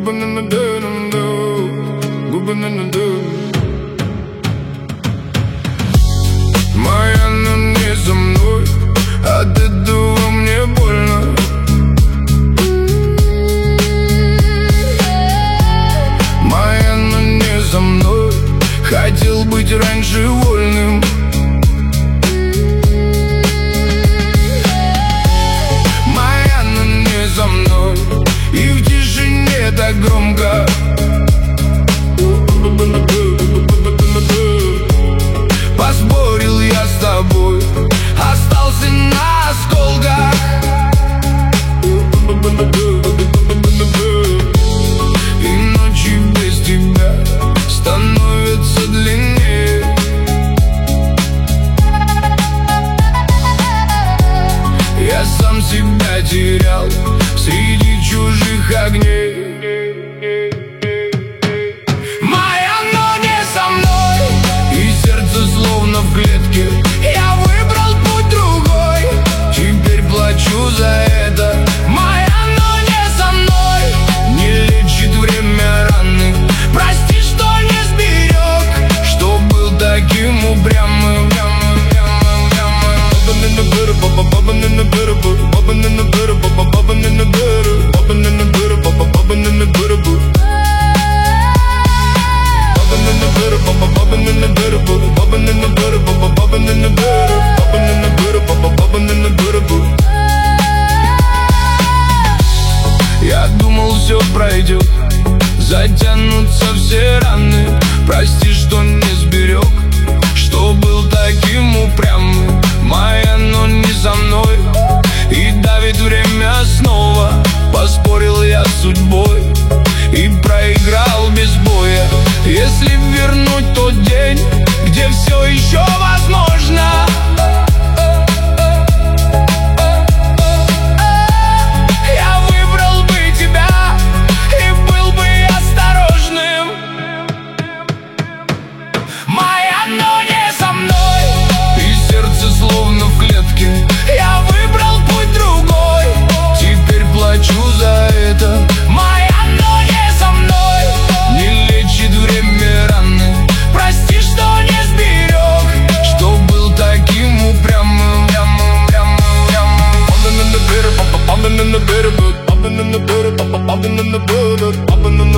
Моя, но не со мной, от этого мне больно. Моя, но не со мной, хотел быть раньше вольным. Моя, но не со мной, и в тишине так громко. Поспорил я с тобой, остался на осколках. И ночи без тебя становятся длиннее. Я сам себя терял среди чужих огней. Словно в клетке я выбрал путь другой, теперь плачу за это. Моя, но не со мной, не лечит время раны. Прости, что не сберег, что был таким упрямым. Я думал, все пройдет, затянутся все раны. Прости, что не сберег, что был таким упрямым. Моя, но не со мной, и давит время снова. Поспорил я с судьбой и проиграл без боя. Если вернуть тот день, где все еще возможно, я выбрал бы тебя и был бы осторожным. Моя, но не со мной, и сердце словно в клетке. Я выбрал путь другой, теперь плачу за это. Моя, но не со мной, не лечит время раны. Прости, что не сберег, что был таким упрямым. Popping in the bitter,